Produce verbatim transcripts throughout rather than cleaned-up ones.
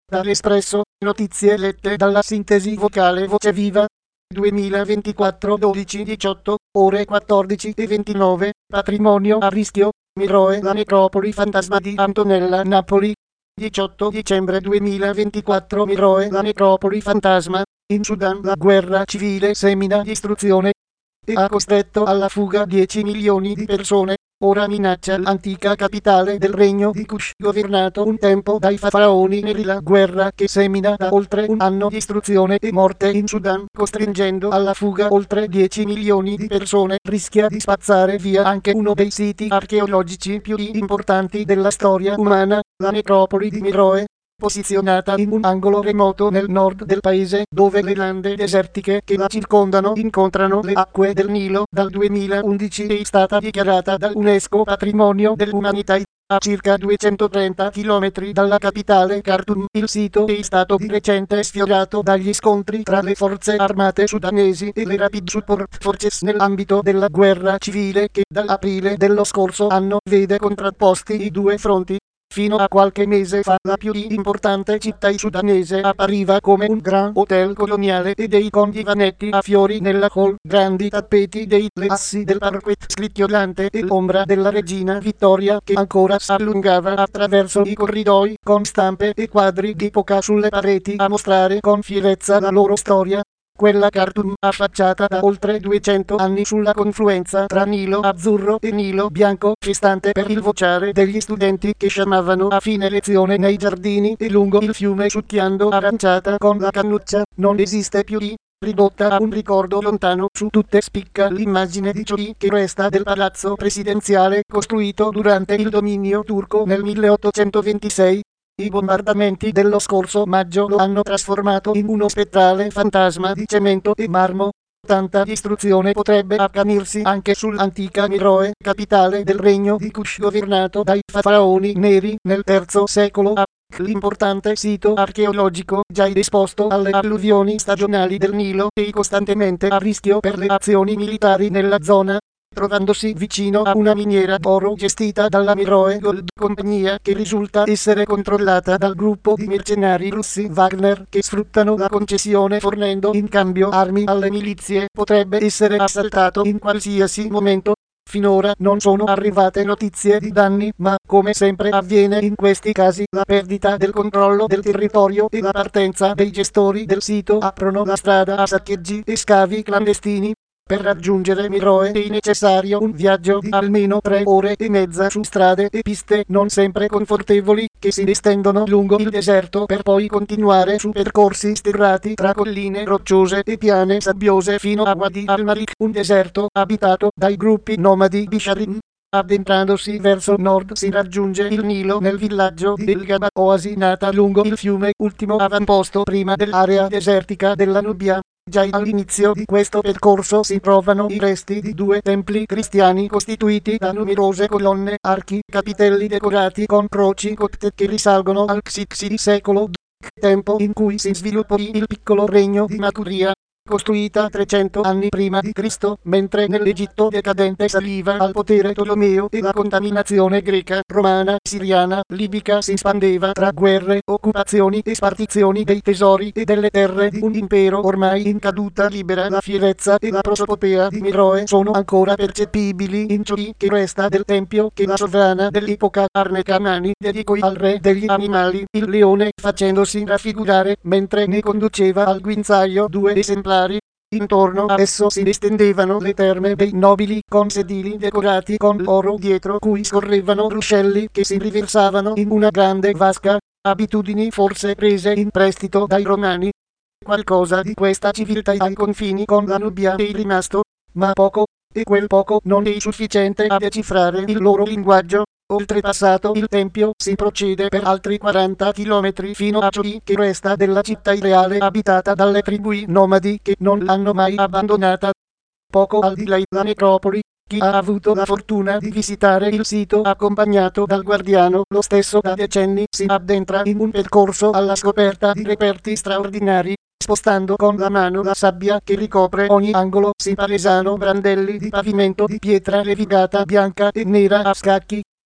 Dall'Espresso, notizie lette dalla sintesi vocale Voce Viva. duemilaventiquattro dodici diciotto, ore quattordici e ventinove, patrimonio a rischio, Miroe, la necropoli fantasma di Antonella, Napoli. diciotto dicembre duemilaventiquattro, Miroe, la necropoli fantasma. In Sudan la guerra civile semina distruzione e ha costretto alla fuga dieci milioni di persone. Ora minaccia l'antica capitale del regno di Kush, governato un tempo dai faraoni neri. La guerra che semina da oltre un anno distruzione e morte in Sudan, costringendo alla fuga oltre dieci milioni di persone, rischia di spazzare via anche uno dei siti archeologici più importanti della storia umana, la necropoli di Miroe. Posizionata in un angolo remoto nel nord del paese, dove le lande desertiche che la circondano incontrano le acque del Nilo, dal duemilaundici è stata dichiarata dall'UNESCO Patrimonio dell'Umanità. A circa duecentotrenta chilometri dalla capitale Khartoum, il sito è stato di recente sfiorato dagli scontri tra le forze armate sudanesi e le Rapid Support Forces nell'ambito della guerra civile che dall'aprile dello scorso anno vede contrapposti i due fronti. Fino a qualche mese fa la più importante città sudanese appariva come un gran hotel coloniale e dei con divanetti a fiori nella hall, grandi tappeti dei le assi del parquet scricchiolante e l'ombra della regina Vittoria che ancora s'allungava attraverso i corridoi con stampe e quadri d'epoca sulle pareti a mostrare con fierezza la loro storia. Quella Khartoum, affacciata da oltre duecento anni sulla confluenza tra Nilo Azzurro e Nilo Bianco, festante per il vociare degli studenti che sciamavano a fine lezione nei giardini e lungo il fiume succhiando aranciata con la cannuccia, non esiste più lì. Ridotta a un ricordo lontano, su tutte spicca l'immagine di ciò che resta del palazzo presidenziale costruito durante il dominio turco nel milleottocentoventisei. I bombardamenti dello scorso maggio lo hanno trasformato in uno spettrale fantasma di cemento e marmo. Tanta distruzione potrebbe accanirsi anche sull'antica Miroe, capitale del regno di Kush governato dai faraoni neri nel terzo secolo a. L'importante sito archeologico, già esposto alle alluvioni stagionali del Nilo e costantemente a rischio per le azioni militari nella zona, trovandosi vicino a una miniera d'oro gestita dalla Miroe Gold, compagnia che risulta essere controllata dal gruppo di mercenari russi Wagner che sfruttano la concessione fornendo in cambio armi alle milizie, potrebbe essere assaltato in qualsiasi momento. Finora non sono arrivate notizie di danni, ma, come sempre avviene in questi casi, la perdita del controllo del territorio e la partenza dei gestori del sito aprono la strada a saccheggi e scavi clandestini. Per raggiungere Miroe è necessario un viaggio di almeno tre ore e mezza su strade e piste non sempre confortevoli, che si estendono lungo il deserto per poi continuare su percorsi sterrati tra colline rocciose e piane sabbiose fino a Wadi al-Malik, un deserto abitato dai gruppi nomadi Bisharin. Addentrandosi verso nord si raggiunge il Nilo nel villaggio di El Gaba, oasi nata lungo il fiume, ultimo avamposto prima dell'area desertica della Nubia. Già all'inizio di questo percorso si trovano i resti di due templi cristiani costituiti da numerose colonne, archi, capitelli decorati con croci copte che risalgono al sedici secolo, tempo in cui si sviluppò il piccolo regno di Makuria, costruita trecento anni prima di Cristo, mentre nell'Egitto decadente saliva al potere Tolomeo e la contaminazione greca, romana, siriana, libica si espandeva tra guerre, occupazioni e spartizioni dei tesori e delle terre di un impero ormai in caduta libera. La fierezza e la prosopopea di Miroe sono ancora percepibili in ciò che resta del tempio che la sovrana dell'epoca Arne-Kamani dedicò al re degli animali, il leone, facendosi raffigurare mentre ne conduceva al guinzaglio due esemplari. Intorno a esso si estendevano le terme dei nobili con sedili decorati con l'oro dietro cui scorrevano ruscelli che si riversavano in una grande vasca, abitudini forse prese in prestito dai romani. Qualcosa di questa civiltà ai confini con la Nubia è rimasto, ma poco, e quel poco non è sufficiente a decifrare il loro linguaggio. Oltrepassato il tempio si procede per altri quaranta chilometri fino a ciò che resta della città reale abitata dalle tribù nomadi che non l'hanno mai abbandonata. Poco al di là la necropoli. Chi ha avuto la fortuna di visitare il sito accompagnato dal guardiano, lo stesso da decenni, si addentra in un percorso alla scoperta di reperti straordinari, spostando con la mano la sabbia che ricopre ogni angolo. Si palesano brandelli di pavimento di pietra levigata bianca e nera a scacchi,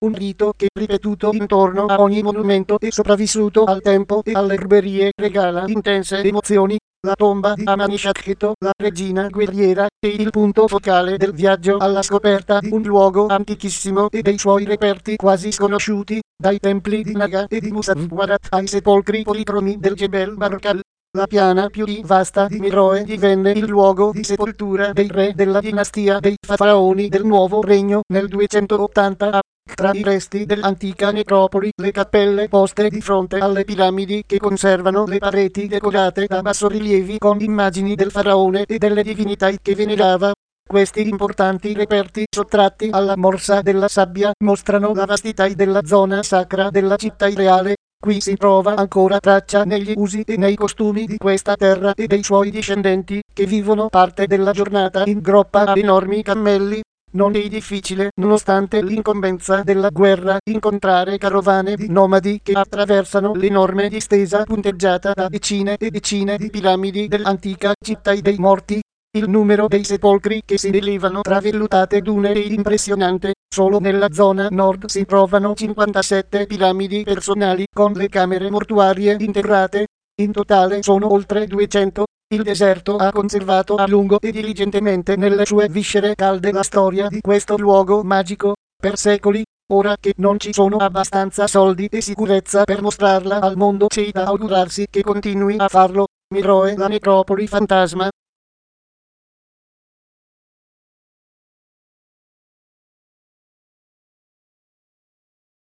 un rito che, ripetuto intorno a ogni monumento e sopravvissuto al tempo e alle ruberie, regala intense emozioni. La tomba di Amanishakheto, la regina guerriera, è il punto focale del viaggio alla scoperta di un luogo antichissimo e dei suoi reperti quasi sconosciuti, dai templi di Naga e di Musawwarat ai sepolcri policromi del Jebel Barkal. La piana più vasta di Meroe divenne il luogo di sepoltura dei re della dinastia dei faraoni del nuovo regno nel duecentottanta a. Tra i resti dell'antica necropoli, le cappelle poste di fronte alle piramidi che conservano le pareti decorate da bassorilievi con immagini del faraone e delle divinità che venerava. Questi importanti reperti sottratti alla morsa della sabbia mostrano la vastità della zona sacra della città reale. Qui si trova ancora traccia negli usi e nei costumi di questa terra e dei suoi discendenti, che vivono parte della giornata in groppa a enormi cammelli. Non è difficile, nonostante l'incombenza della guerra, incontrare carovane di nomadi che attraversano l'enorme distesa punteggiata da decine e decine di piramidi dell'antica città dei morti. Il numero dei sepolcri che si elevano tra vellutate dune è impressionante. Solo nella zona nord si trovano cinquantasette piramidi personali con le camere mortuarie integrate. In totale sono oltre duecento. Il deserto ha conservato a lungo e diligentemente nelle sue viscere calde la storia di questo luogo magico. Per secoli, ora che non ci sono abbastanza soldi e sicurezza per mostrarla al mondo, c'è da augurarsi che continui a farlo. Meroe, la necropoli fantasma.